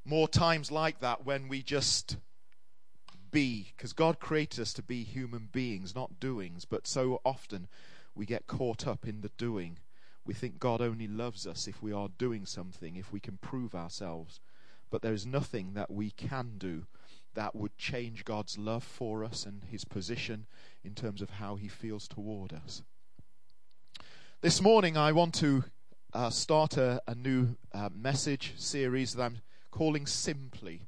more times like that when we just be, because God created us to be human beings, not doings, but so often we get caught up in the doing. We think God only loves us if we are doing something, if we can prove ourselves. But there is nothing that we can do that would change God's love for us and his position in terms of how he feels toward us. This morning I want to start a new message series that I'm calling Simply.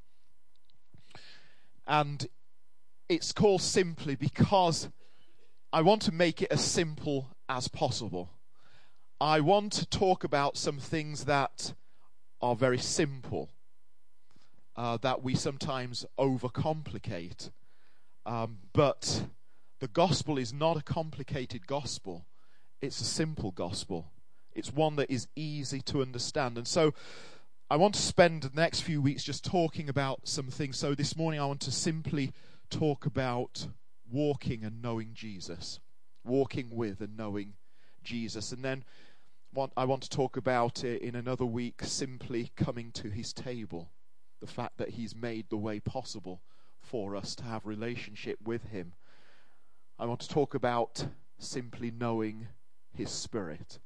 And it's called Simply because I want to make it as simple as possible. I want to talk about some things that are very simple, that we sometimes overcomplicate. But the gospel is not a complicated gospel. It's a simple gospel. It's one that is easy to understand. And so I want to spend the next few weeks just talking about some things. So this morning I want to simply talk about walking and knowing Jesus. Walking with and knowing Jesus. And then I want to talk about it in another week, simply coming to his table. The fact that he's made the way possible for us to have relationship with him. I want to talk about simply knowing his Spirit.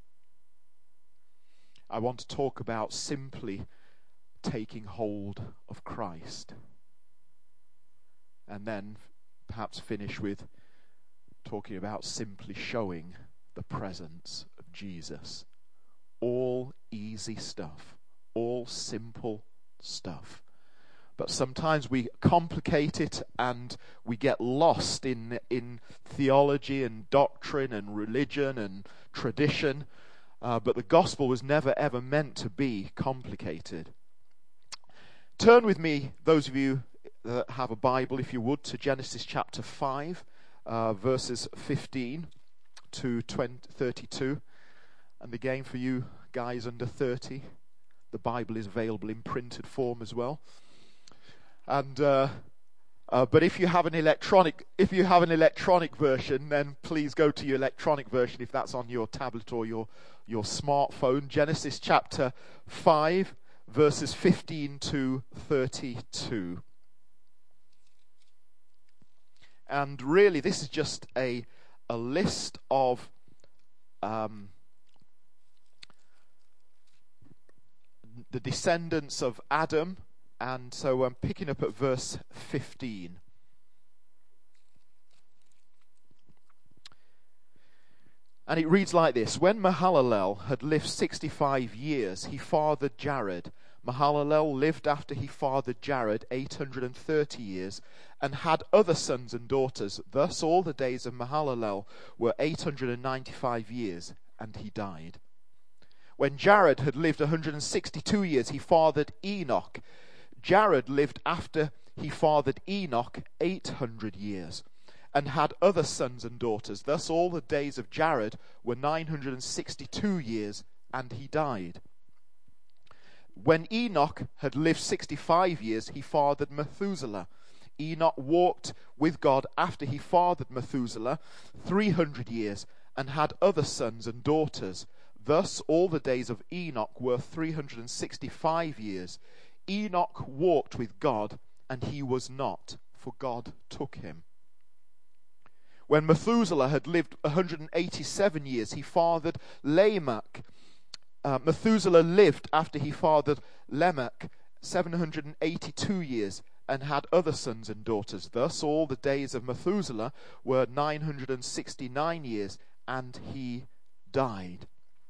I want to talk about simply taking hold of Christ. And then perhaps finish with talking about simply showing the presence of Jesus. All easy stuff. All simple stuff. But sometimes we complicate it and we get lost in theology and doctrine and religion and tradition. But the gospel was never ever meant to be complicated. Turn with me, those of you that have a Bible, if you would, to Genesis chapter 5, verses 15 to 32. And again, for you guys under 30, the Bible is available in printed form as well. And but if you have an electronic version, then please go to your electronic version if that's on your tablet or your smartphone. Genesis chapter 5, verses 15 to 32. And really, this is just a list of the descendants of Adam. And so I'm picking up at verse 15. And it reads like this. When Mahalalel had lived 65 years, he fathered Jared. Mahalalel lived after he fathered Jared 830 years, and had other sons and daughters. Thus all the days of Mahalalel were 895 years, and he died. When Jared had lived 162 years, he fathered Enoch. Jared lived after he fathered Enoch 800 years, and had other sons and daughters. Thus all the days of Jared were 962 years, and he died. When Enoch had lived 65 years, he fathered Methuselah. Enoch walked with God after he fathered Methuselah 300 years, and had other sons and daughters. Thus all the days of Enoch were 365 years. Enoch walked with God, and he was not, for God took him. When Methuselah had lived 187 years, he fathered Lamech. Methuselah lived after he fathered Lamech 782 years, and had other sons and daughters. Thus all the days of Methuselah were 969 years, and he died.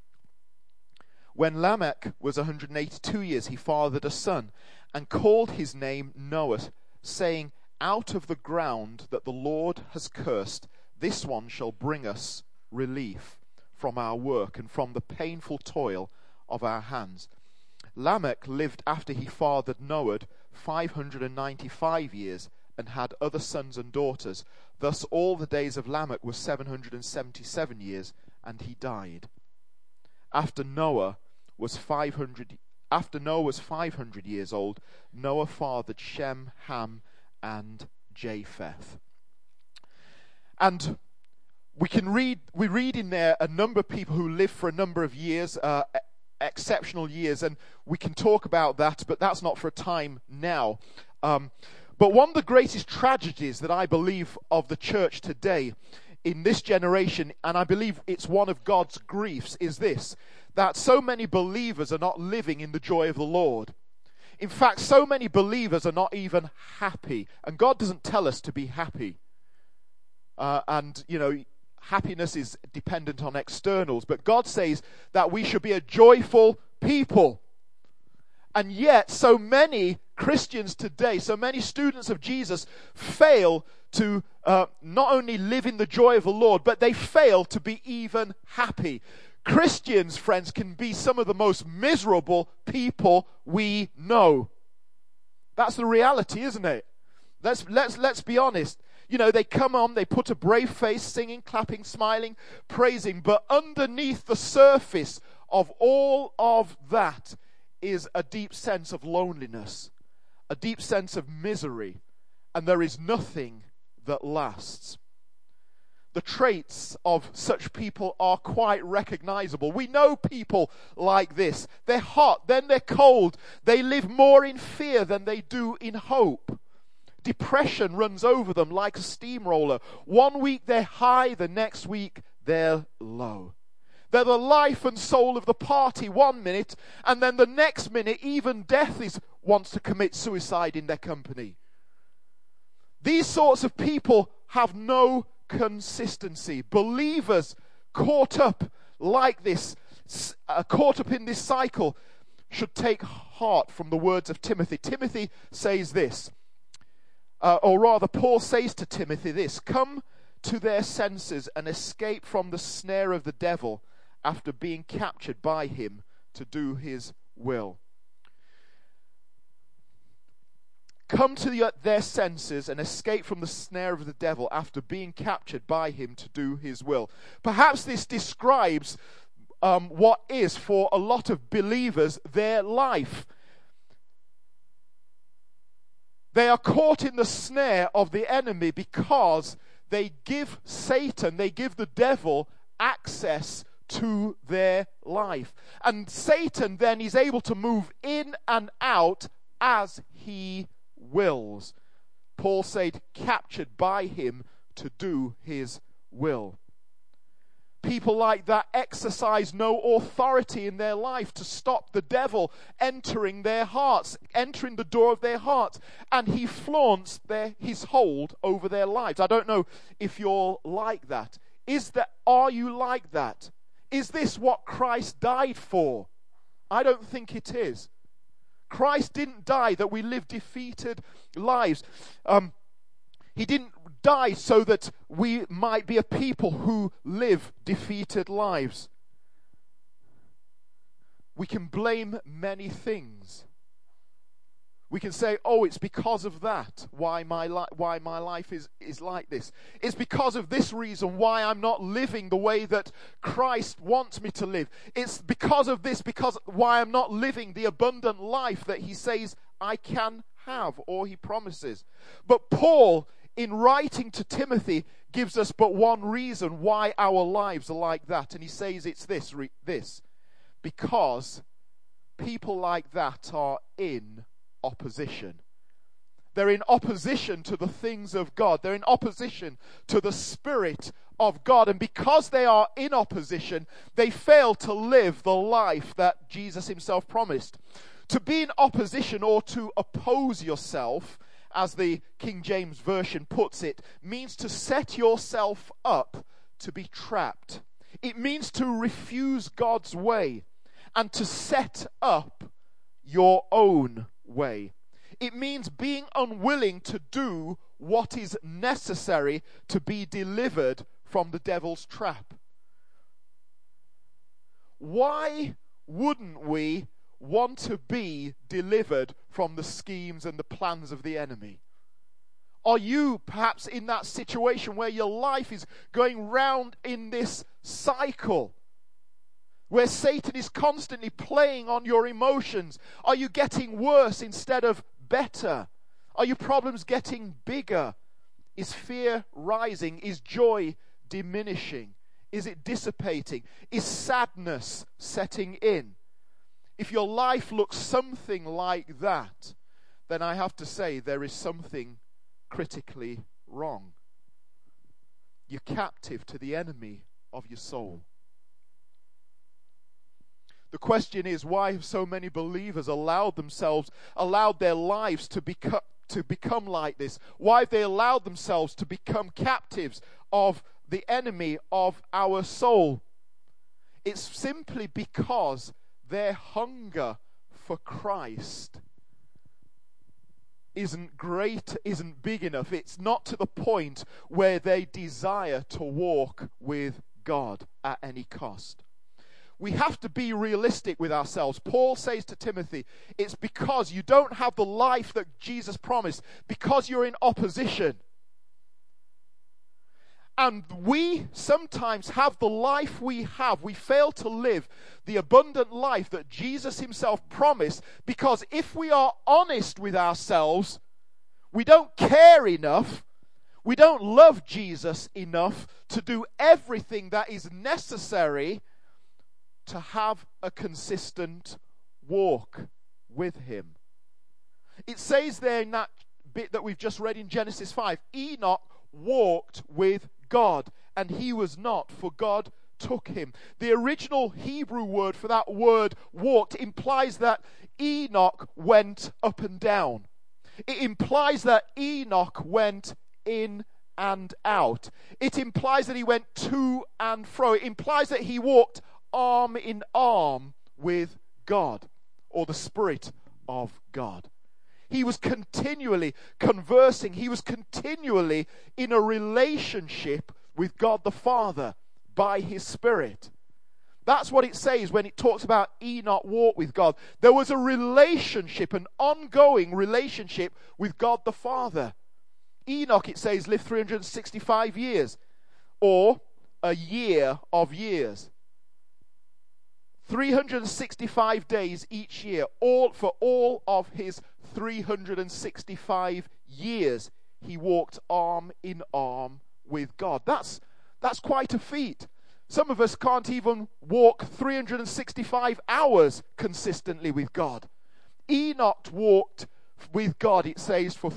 When Lamech was 182 years, he fathered a son, and called his name Noah, saying, Out of the ground that the Lord has cursed, this one shall bring us relief from our work and from the painful toil of our hands. Lamech lived after he fathered Noah 595 years, and had other sons and daughters. Thus all the days of Lamech were 777 years, and he died. After Noah was 500 years old, Noah fathered Shem, Ham, and Japheth. And we read in there a number of people who lived for a number of years. exceptional years, and we can talk about that, but that's not for a time now. But one of the greatest tragedies that I believe of the church today in this generation, and I believe it's one of God's griefs, is this, that so many believers are not living in the joy of the Lord. In fact, so many believers are not even happy. And God doesn't tell us to be happy. Happiness is dependent on externals. But God says that we should be a joyful people. And yet, so many Christians today, so many students of Jesus fail to not only live in the joy of the Lord, but they fail to be even happy. Christians, friends, can be some of the most miserable people we know. That's the reality, isn't it? Let's be honest. They come on, they put a brave face, singing, clapping, smiling, praising, but underneath the surface of all of that is a deep sense of loneliness, a deep sense of misery, and there is nothing that lasts. The traits of such people are quite recognizable. We know people like this. They're hot, then they're cold. They live more in fear than they do in hope. Depression runs over them like a steamroller. One week they're high, the next week they're low. They're the life and soul of the party 1 minute, and then the next minute even death wants to commit suicide in their company. These sorts of people have no consistency. Believers caught up like this, caught up in this cycle, should take heart from the words of Timothy. Timothy says this, or rather Paul says to Timothy this, come to their senses and escape from the snare of the devil after being captured by him to do his will. Come to their senses and escape from the snare of the devil after being captured by him to do his will. Perhaps this describes what is, for a lot of believers, their life. They are caught in the snare of the enemy because they give Satan, they give the devil access to their life. And Satan then is able to move in and out as he wills. Paul said, captured by him to do his will. People like that exercise no authority in their life to stop the devil entering their hearts, entering the door of their hearts, and he flaunts his hold over their lives. I don't know if you're like that. Are you like that? Is this what Christ died for? I don't think it is. Christ didn't die that we live defeated lives. He didn't die so that we might be a people who live defeated lives. We can blame many things. We can say, oh, it's because of that why my life is like this. It's because of this reason why I'm not living the way that Christ wants me to live. It's because of this, because why I'm not living the abundant life that he says I can have, or he promises. But Paul, in writing to Timothy, gives us but one reason why our lives are like that. And he says it's this, because people like that are in opposition. They're in opposition to the things of God. They're in opposition to the Spirit of God. And because they are in opposition, they fail to live the life that Jesus himself promised. To be in opposition, or to oppose yourself, as the King James Version puts it, means to set yourself up to be trapped. It means to refuse God's way and to set up your own way. It means being unwilling to do what is necessary to be delivered from the devil's trap. Why wouldn't we want to be delivered from the schemes and the plans of the enemy? Are you perhaps in that situation where your life is going round in this cycle, where Satan is constantly playing on your emotions? Are you getting worse instead of better? Are your problems getting bigger? Is fear rising? Is joy diminishing? Is it dissipating? Is sadness setting in? if your life looks something like that, then I have to say there is something critically wrong. You're captive to the enemy of your soul. The question is, why have so many believers allowed their lives to become like this? Why have they allowed themselves to become captives of the enemy of our soul? It's simply because their hunger for Christ isn't great, isn't big enough. It's not to the point where they desire to walk with God at any cost. We have to be realistic with ourselves. Paul says to Timothy, it's because you don't have the life that Jesus promised, because you're in opposition. And we sometimes have the life we have. We fail to live the abundant life that Jesus himself promised, because if we are honest with ourselves, we don't care enough, we don't love Jesus enough to do everything that is necessary to have a consistent walk with him. It says there in that bit that we've just read in Genesis 5, Enoch walked with God, and he was not, for God took him. The original Hebrew word for that word walked implies that Enoch went up and down. It implies that Enoch went in and out. It implies that he went to and fro. It implies that he walked arm in arm with God, or the Spirit of God. He was continually conversing. He was continually in a relationship with God the Father by his Spirit. That's what it says when it talks about Enoch walked with God. There was a relationship, an ongoing relationship with God the Father. Enoch, it says, lived 365 years, or a year of years. 365 days each year, for all of his 365 years, he walked arm in arm with God. That's quite a feat. Some of us can't even walk 365 hours consistently with God. Enoch walked with God, it says, for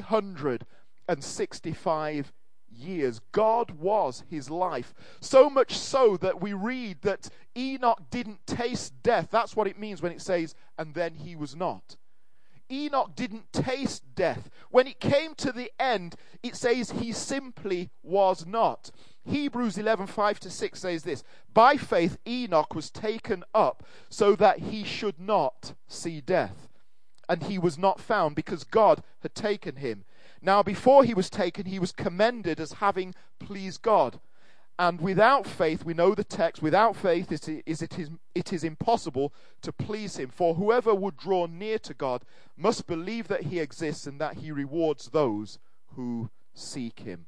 365 years. God was his life. So much so that we read that Enoch didn't taste death. That's what it means when it says, and then he was not. Enoch didn't taste death. When it came to the end, it says he simply was not. Hebrews 11:5-6 says this, by faith Enoch was taken up so that he should not see death. And he was not found because God had taken him. Now before he was taken, he was commended as having pleased God. And without faith, we know the text, without faith it is impossible to please him. For whoever would draw near to God must believe that he exists and that he rewards those who seek him.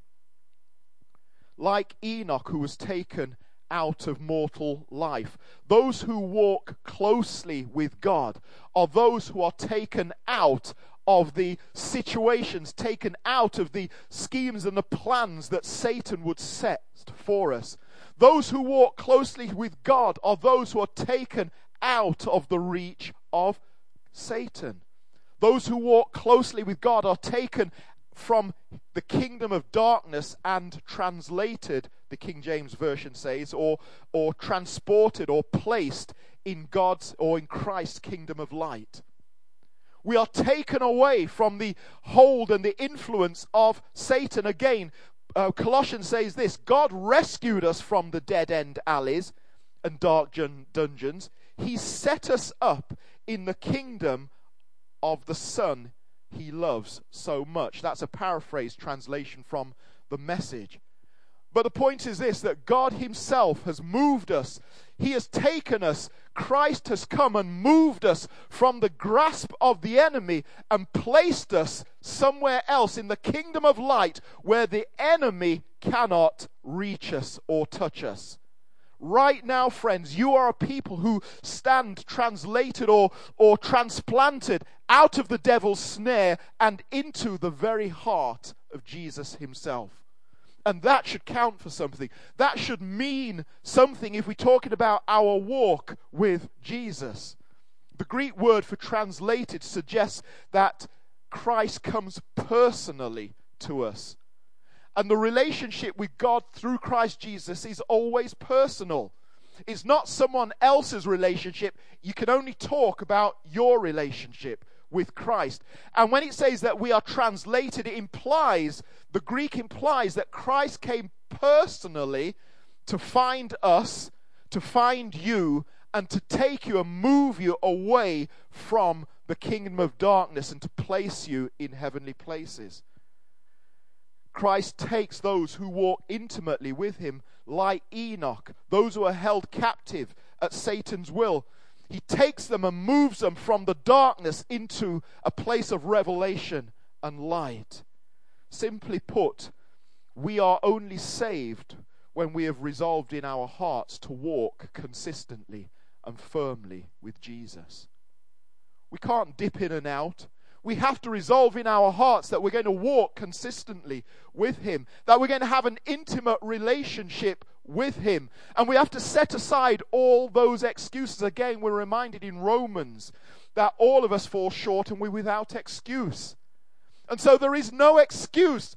Like Enoch, who was taken out of mortal life, those who walk closely with God are those who are taken out of the situations, taken out of the schemes and the plans that Satan would set for us. Those who walk closely with God are those who are taken out of the reach of Satan. Those who walk closely with God are taken from the kingdom of darkness and translated, the King James Version says, or transported or placed in God's or in Christ's kingdom of light. We are taken away from the hold and the influence of Satan. Again, Colossians says this, God rescued us from the dead-end alleys and dark dungeons. He set us up in the kingdom of the Son he loves so much. That's a paraphrase translation from the Message. But the point is this, that God himself has moved us. He has taken us. Christ has come and moved us from the grasp of the enemy and placed us somewhere else in the kingdom of light where the enemy cannot reach us or touch us. Right now, friends, you are a people who stand translated or transplanted out of the devil's snare and into the very heart of Jesus himself. And that should count for something. That should mean something if we're talking about our walk with Jesus. The Greek word for translated suggests that Christ comes personally to us. And the relationship with God through Christ Jesus is always personal. It's not someone else's relationship. You can only talk about your relationship with Christ. And when it says that we are translated, the Greek implies that Christ came personally to find us, to find you, and to take you and move you away from the kingdom of darkness and to place you in heavenly places. Christ takes those who walk intimately with him, like Enoch, those who are held captive at Satan's will. He takes them and moves them from the darkness into a place of revelation and light. Simply put, we are only saved when we have resolved in our hearts to walk consistently and firmly with Jesus. We can't dip in and out. We have to resolve in our hearts that we're going to walk consistently with him, that we're going to have an intimate relationship with him. And we have to set aside all those excuses. Again, we're reminded in Romans that all of us fall short and we're without excuse. And so there is no excuse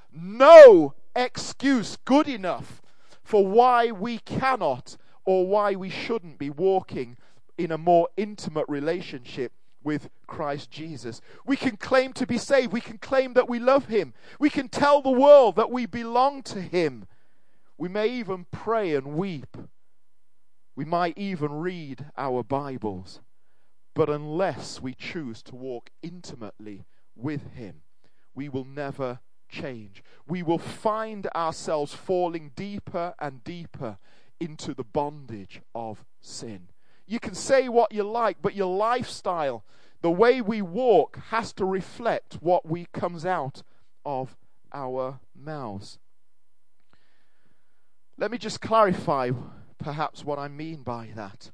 good enough for why we cannot or why we shouldn't be walking in a more intimate relationship with Christ Jesus. We can claim to be saved. We can claim that we love him. We can tell the world that we belong to him. We may even pray and weep. We might even read our Bibles. But unless we choose to walk intimately with him, we will never change. We will find ourselves falling deeper and deeper into the bondage of sin. You can say what you like, but your lifestyle, the way we walk, has to reflect what comes out of our mouths. Let me just clarify perhaps what I mean by that.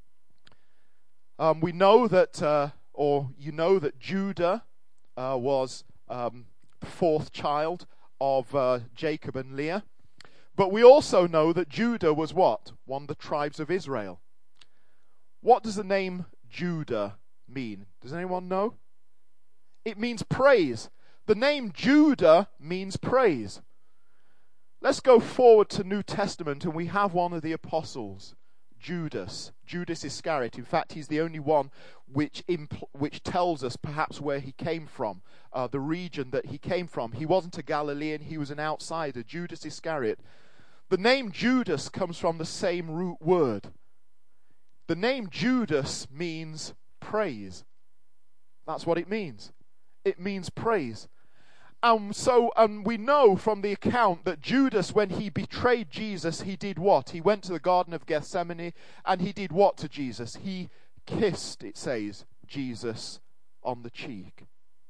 We know that, that Judah was the fourth child of Jacob and Leah. But we also know that Judah was what? One of the tribes of Israel. What does the name Judah mean? Does anyone know? It means praise. The name Judah means praise. Let's go forward to New Testament, and we have one of the apostles, Judas Iscariot. In fact, he's the only one which tells us perhaps where he came from, the region that he came from. He wasn't a Galilean, he was an outsider, Judas Iscariot. The name Judas comes from the same root word. The name Judas means praise. That's what it means. It means praise. And we know from the account that Judas, when he betrayed Jesus, he did what? He went to the Garden of Gethsemane, and he did what to Jesus? He kissed, it says, Jesus on the cheek.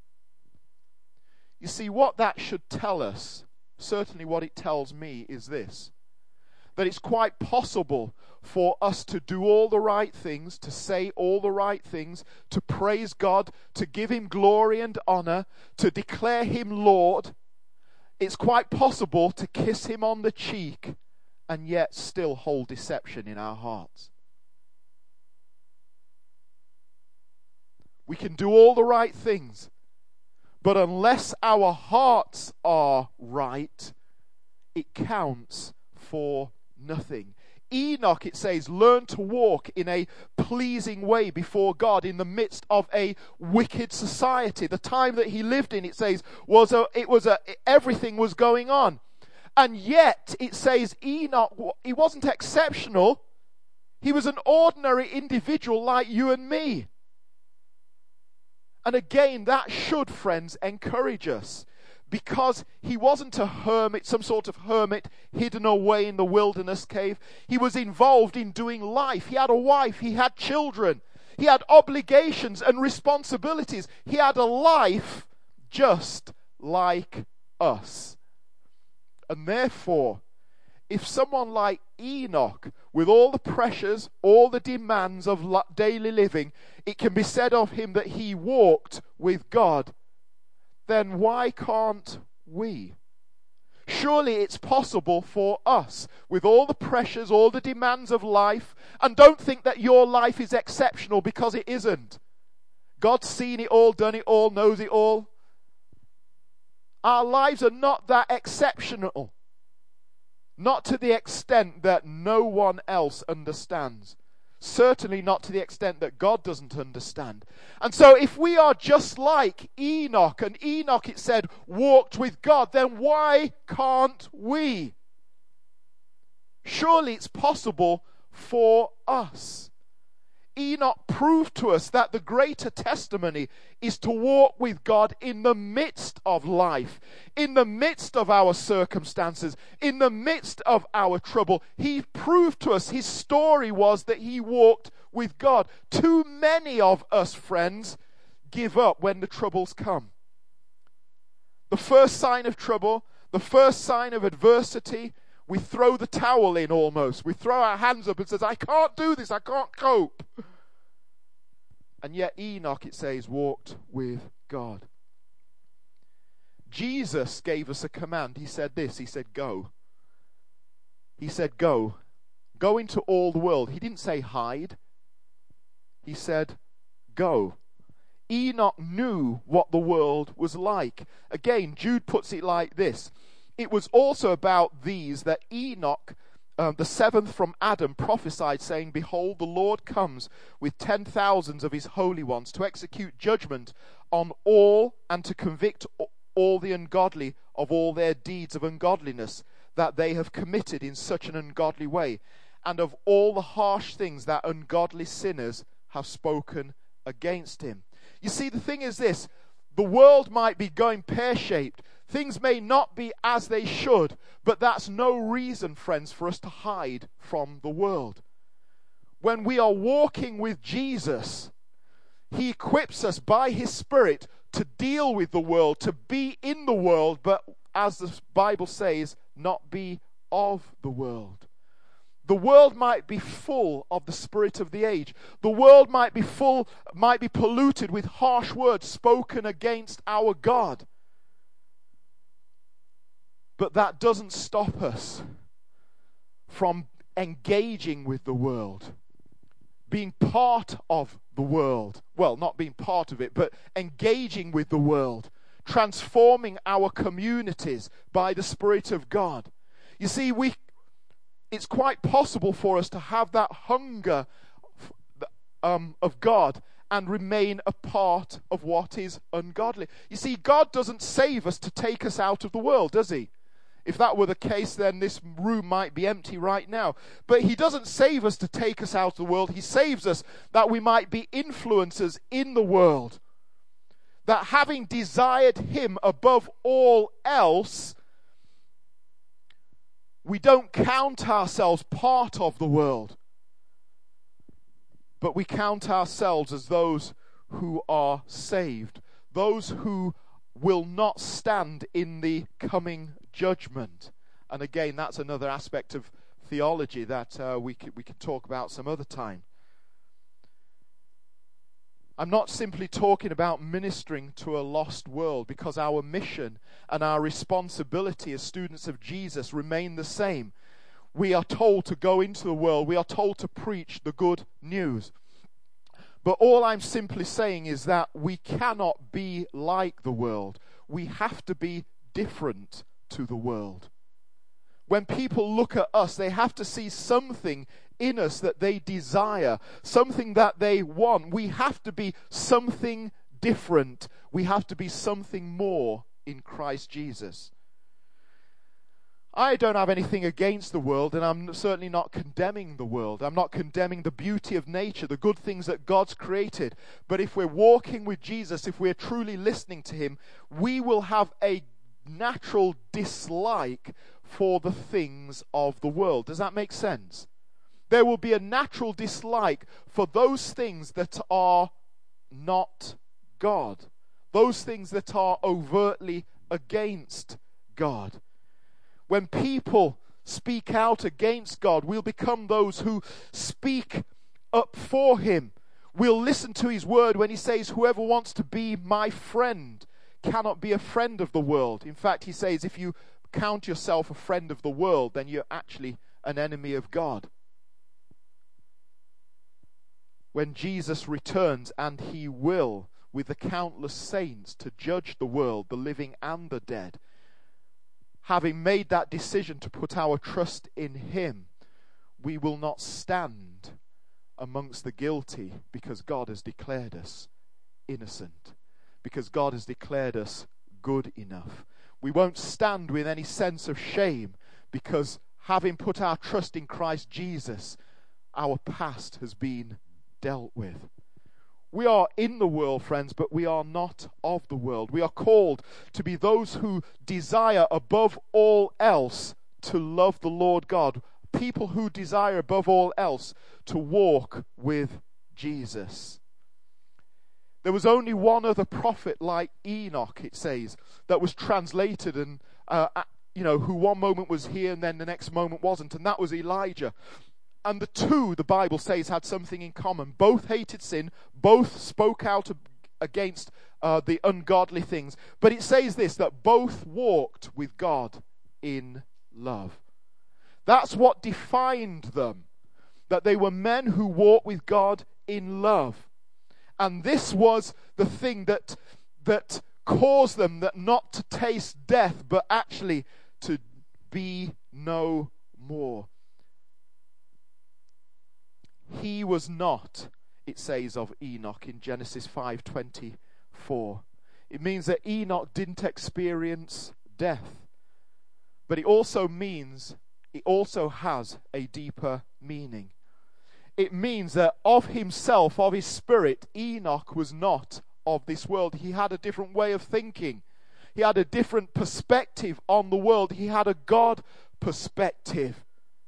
You see, what that should tell us, certainly what it tells me, is this: that it's quite possible for us to do all the right things, to say all the right things, to praise God, to give him glory and honor, to declare him Lord. It's quite possible to kiss him on the cheek and yet still hold deception in our hearts. We can do all the right things, but unless our hearts are right, it counts for nothing. Enoch, it says, learned to walk in a pleasing way before God in the midst of a wicked society. The time that he lived in, it says, everything was going on. And yet, it says, Enoch, he wasn't exceptional. He was an ordinary individual like you and me. And again, that should, friends, encourage us. Because he wasn't a hermit, some sort of hermit hidden away in the wilderness cave. He was involved in doing life. He had a wife. He had children. He had obligations and responsibilities. He had a life just like us. And therefore, if someone like Enoch, with all the pressures, all the demands of daily living, it can be said of him that he walked with God, then why can't we? Surely it's possible for us, with all the pressures, all the demands of life, and don't think that your life is exceptional, because it isn't. God's seen it all, done it all, knows it all. Our lives are not that exceptional. Not to the extent that no one else understands. Certainly not to the extent that God doesn't understand. And so if we are just like Enoch, and Enoch, it said, walked with God, then why can't we? Surely it's possible for us. Enoch proved to us that the greater testimony is to walk with God in the midst of life, in the midst of our circumstances, in the midst of our trouble. He proved to us, his story was that he walked with God. Too many of us, friends, give up when the troubles come. The first sign of trouble, the first sign of adversity, we throw the towel in almost. We throw our hands up and says, I can't do this, I can't cope. And yet Enoch, it says, walked with God. Jesus gave us a command. He said this, he said, go. He said, go. Go into all the world. He didn't say hide. He said, go. Enoch knew what the world was like. Again, Jude puts it like this. It was also about these that Enoch, the seventh from Adam, prophesied, saying, behold, the Lord comes with 10,000s of his holy ones to execute judgment on all and to convict all the ungodly of all their deeds of ungodliness that they have committed in such an ungodly way, and of all the harsh things that ungodly sinners have spoken against him. You see, the thing is this, the world might be going pear-shaped. Things may not be as they should, but that's no reason, friends, for us to hide from the world. When we are walking with Jesus, he equips us by his Spirit to deal with the world, to be in the world, but as the Bible says, not be of the world. The world might be full of the spirit of the age. The world might be polluted with harsh words spoken against our God. But that doesn't stop us from engaging with the world, being part of the world. Well, not being part of it, but engaging with the world, transforming our communities by the Spirit of God. You see, it's quite possible for us to have that hunger of God and remain a part of what is ungodly. You see, God doesn't save us to take us out of the world, does he? If that were the case, then this room might be empty right now. But he doesn't save us to take us out of the world. He saves us that we might be influencers in the world. That having desired him above all else, we don't count ourselves part of the world, but we count ourselves as those who are saved, those who will not stand in the coming judgment. And again, that's another aspect of theology that we could talk about some other time. I'm not simply talking about ministering to a lost world, because our mission and our responsibility as students of Jesus remain the same. We are told to go into the world. We are told to preach the good news. But all I'm simply saying is that we cannot be like the world. We have to be different to the world. When people look at us, they have to see something in us that they desire, something that they want. We have to be something different. We have to be something more in Christ Jesus. I don't have anything against the world, and I'm certainly not condemning the world. I'm not condemning the beauty of nature, the good things that God's created. But if we're walking with Jesus, if we're truly listening to him, we will have a natural dislike for the things of the world. Does that make sense? There will be a natural dislike for those things that are not God, those things that are overtly against God. When people speak out against God, we'll become those who speak up for him. We'll listen to his word when he says, whoever wants to be my friend cannot be a friend of the world. In fact, he says, if you count yourself a friend of the world, then you're actually an enemy of God. When Jesus returns, and he will, with the countless saints to judge the world, the living and the dead. Having made that decision to put our trust in him, we will not stand amongst the guilty because God has declared us innocent, because God has declared us good enough. We won't stand with any sense of shame because having put our trust in Christ Jesus, our past has been dealt with. We are in the world, friends, but we are not of the world. We are called to be those who desire above all else to love the Lord God. People who desire above all else to walk with Jesus. There was only one other prophet like Enoch, it says, that was translated and, who one moment was here and then the next moment wasn't, and that was Elijah. And the two, the Bible says, had something in common. Both hated sin. Both spoke out against the ungodly things. But it says this, that both walked with God in love. That's what defined them. That they were men who walked with God in love. And this was the thing that caused them that not to taste death, but actually to be no more. He was not, it says of Enoch in Genesis 5:24. It means that Enoch didn't experience death. But it also means, it also has a deeper meaning. It means that of himself, of his spirit, Enoch was not of this world. He had a different way of thinking. He had a different perspective on the world. He had a God perspective.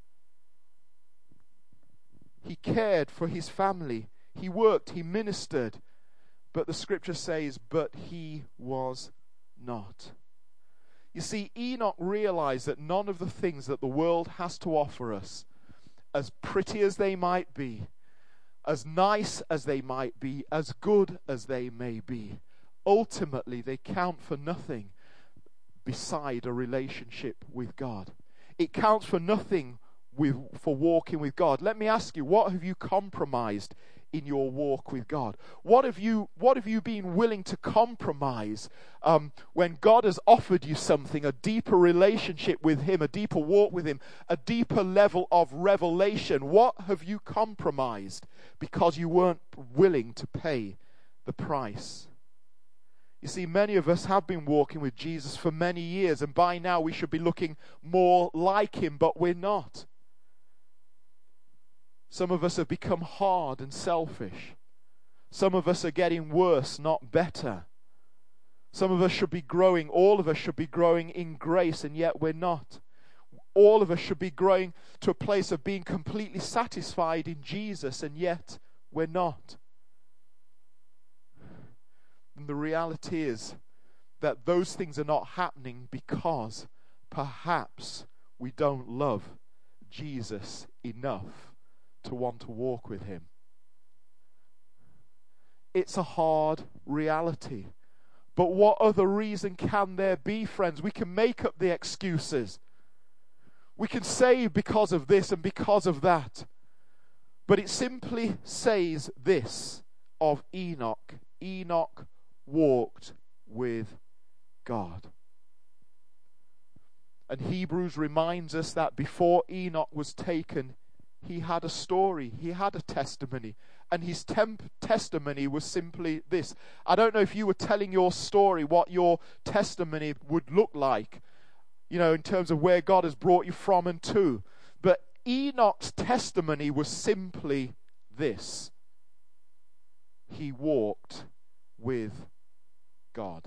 He cared for his family. He worked, he ministered. But the scripture says, but he was not. You see, Enoch realized that none of the things that the world has to offer us, as pretty as they might be, as nice as they might be, as good as they may be, ultimately they count for nothing beside a relationship with God. It counts for nothing for walking with God. Let me ask you, what have you compromised in your walk with God? What have you been willing to compromise when God has offered you something, a deeper relationship with him, a deeper walk with him, a deeper level of revelation? What have you compromised because you weren't willing to pay the price? You see, many of us have been walking with Jesus for many years, and by now we should be looking more like him, but we're not. Some of us have become hard and selfish. Some of us are getting worse, not better. Some of us should be growing, all of us should be growing in grace, and yet we're not. All of us should be growing to a place of being completely satisfied in Jesus, and yet we're not. And the reality is that those things are not happening because perhaps we don't love Jesus enough to want to walk with him. It's a hard reality. But what other reason can there be, friends? We can make up the excuses. We can say because of this and because of that. But it simply says this of Enoch. Enoch walked with God. And Hebrews reminds us that before Enoch was taken, he had a story, he had a testimony, and his testimony was simply this. I don't know if you were telling your story, what your testimony would look like, in terms of where God has brought you from and to. But Enoch's testimony was simply this. He walked with God.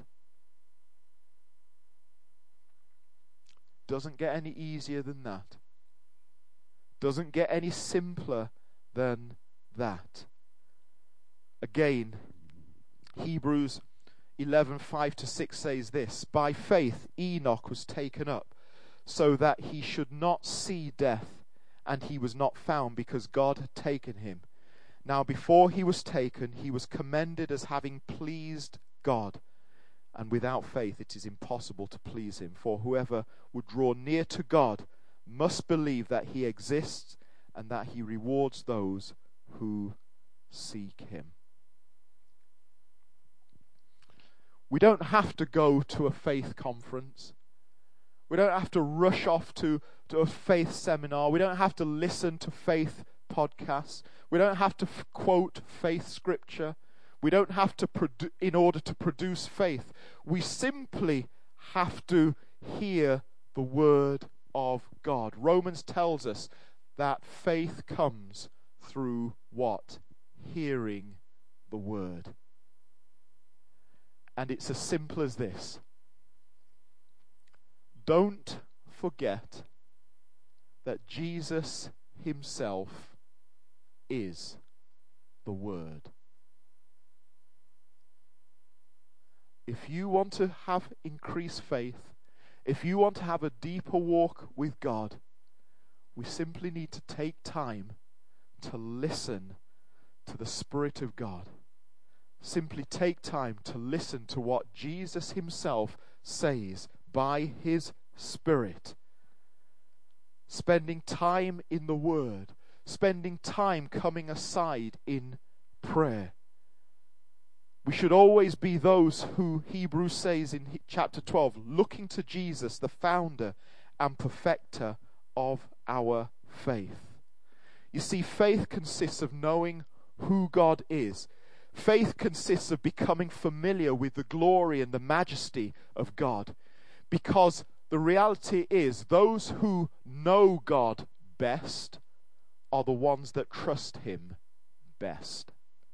Doesn't get any easier than that. Doesn't get any simpler than that. Again, Hebrews 11:5-6 says this. By faith Enoch was taken up, so that he should not see death, and he was not found, because God had taken him. Now before he was taken, he was commended as having pleased God. And without faith it is impossible to please him. For whoever would draw near to God must believe that he exists, and that he rewards those who seek him. We don't have to go to a faith conference. We don't have to rush off to a faith seminar. We don't have to listen to faith podcasts. We don't have to quote faith scripture. We don't have to, in order to produce faith. We simply have to hear the word of God. Romans tells us that faith comes through what? Hearing the word. And it's as simple as this. Don't forget that Jesus himself is the Word. If you want to have increased faith, if you want to have a deeper walk with God, we simply need to take time to listen to the Spirit of God. Simply take time to listen to what Jesus himself says by his Spirit. Spending time in the Word, spending time coming aside in prayer. We should always be those who Hebrews says in chapter 12, looking to Jesus, the founder and perfecter of our faith. You see, faith consists of knowing who God is. Faith consists of becoming familiar with the glory and the majesty of God. Because the reality is, those who know God best are the ones that trust him best.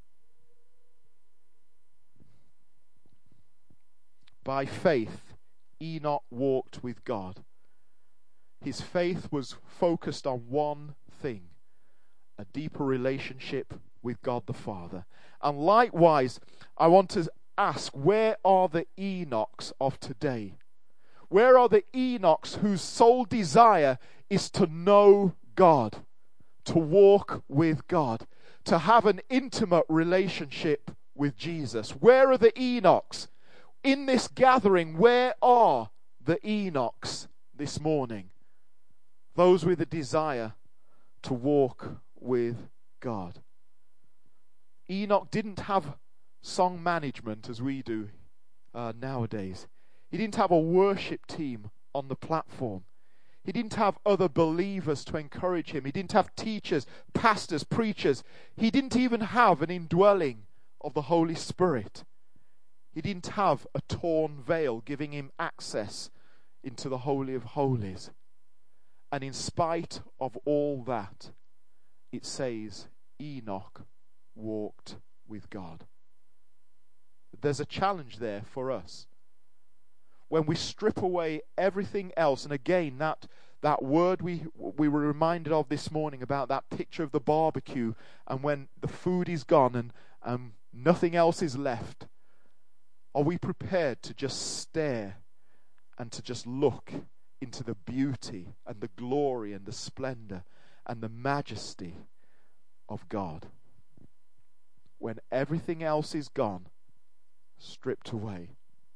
By faith, Enoch walked with God. His faith was focused on one thing, a deeper relationship with God the Father. And likewise, I want to ask, where are the Enochs of today? Where are the Enochs whose sole desire is to know God, to walk with God, to have an intimate relationship with Jesus? Where are the Enochs? In this gathering, where are the Enochs this morning? Those with a desire to walk with God. Enoch didn't have song management as we do nowadays. He didn't have a worship team on the platform. He didn't have other believers to encourage him. He didn't have teachers, pastors, preachers. He didn't even have an indwelling of the Holy Spirit. He didn't have a torn veil giving him access into the Holy of Holies. And in spite of all that, it says Enoch walked with God. There's a challenge there for us. When we strip away everything else, and again, that word we were reminded of this morning about that picture of the barbecue, and when the food is gone and nothing else is left, are we prepared to just stare and to just look into the beauty and the glory and the splendor and the majesty of God? When everything else is gone, stripped away.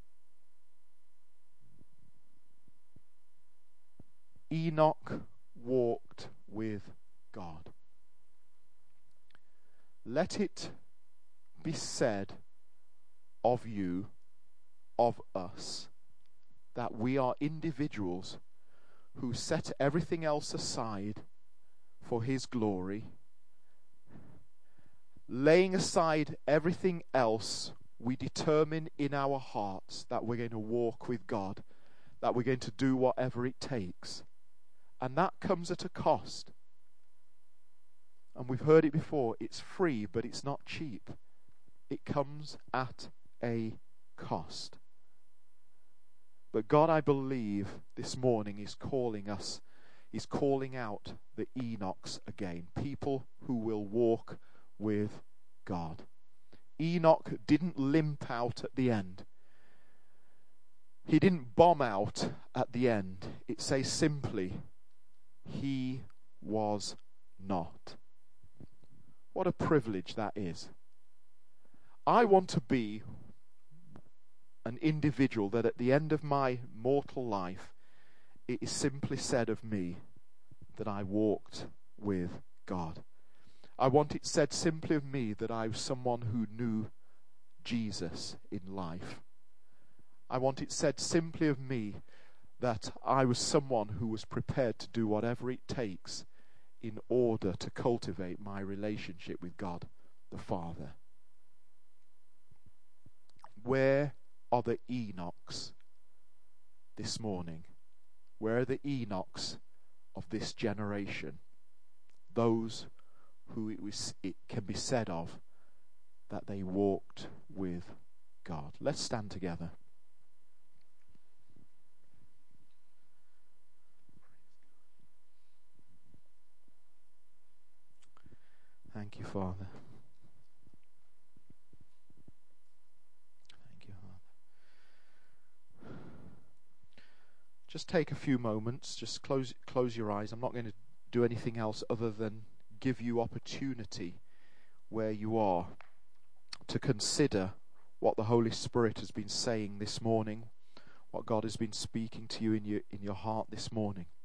Enoch walked with God. Let it be said of you, of us, that we are individuals who set everything else aside for his glory. Laying aside everything else, we determine in our hearts that we're going to walk with God, that we're going to do whatever it takes. And that comes at a cost. And we've heard it before, it's free, but it's not cheap. It comes at a cost. But God, I believe, this morning is calling us, is calling out the Enochs again, people who will walk with God. Enoch didn't limp out at the end. He didn't bomb out at the end. It says simply, he was not. What a privilege that is. I want to be an individual that at the end of my mortal life, it is simply said of me that I walked with God. I want it said simply of me that I was someone who knew Jesus in life. I want it said simply of me that I was someone who was prepared to do whatever it takes in order to cultivate my relationship with God the Father. Where are the Enochs this morning? Where are the Enochs of this generation? Those who it can be said of that they walked with God. Let's stand together. Thank you, Father. Thank you, Father. Just take a few moments. Just close your eyes. I'm not going to do anything else other than give you opportunity where you are to consider what the Holy Spirit has been saying this morning, what God has been speaking to you in your heart this morning.